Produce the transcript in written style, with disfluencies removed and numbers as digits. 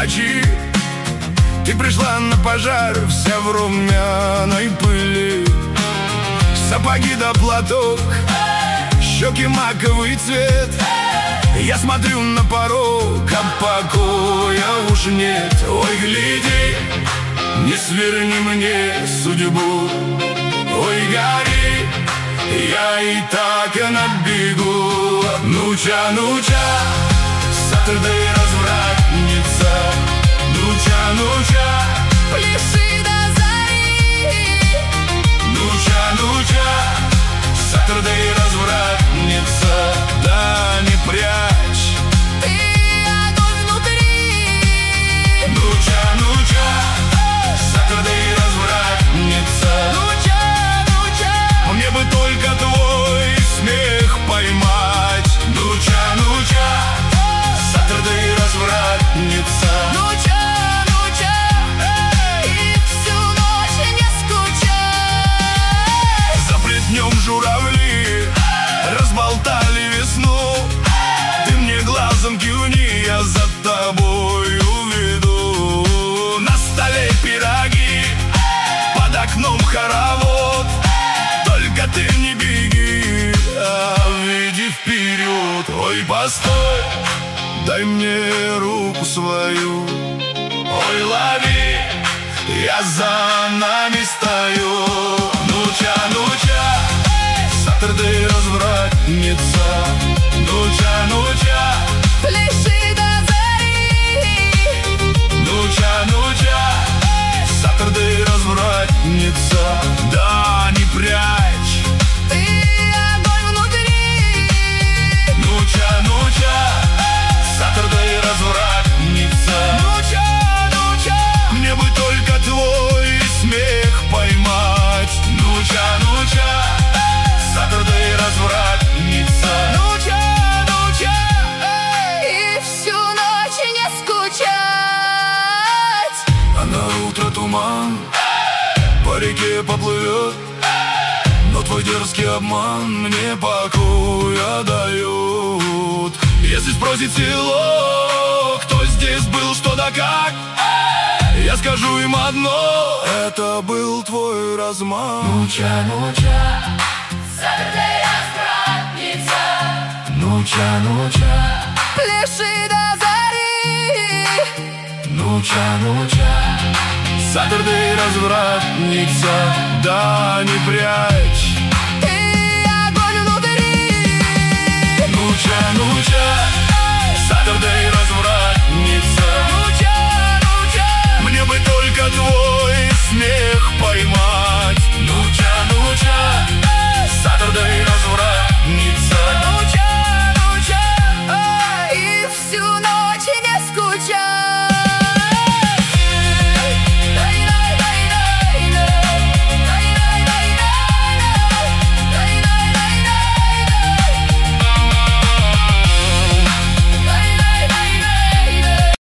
ночи. Ты пришла на пожар, вся в румяной пыли. Сапоги да платок, щеки маковый цвет. Я смотрю на порог, а покоя уж нет. Ой, гляди, не сверни мне судьбу. Ой, гори, я и так на бегу. Ну-ча, Сатурдей развратница. Ну-ча, пляши до зари. Ну-ча, Сатурдей развратница. Да не прячь Ты огонь внутри. Ну-ча, Сатурдей развратница. Мне бы только твой смех поймать. Ну-ча, Сатурдей развратница. И всю ночь не скучай. Заплетнем журавли, разболтали весну. Ты мне глазом кивни, я за тобою веду. На столе пироги, под окном хоровод. Только ты не беги, а веди вперед. Ой, постой, дай мне руку свою. Ой, лови, я за нами стою. Ну-ча, Сатурдей развратница. Ну-ча, Пляши до зари. Ну-ча, Сатурдей развратница. Да не прячь Ты огонь внутри. Ну-ча, Сатурдей развратница. Мне бы только твой смех поймать. Ну-ча, Сатурдей развратница. И всю ночь не скучать. А на утро туман по реке поплывет, но твой дерзкий обман мне покоя дает. Если спросит село, кто здесь был, что да как, я скажу им одно: это был твой размах. Ну-ча, Сатурдей развратница. Ну-ча, Пляши до зари. Ну-ча, Сатурдей развратница. Да не прячь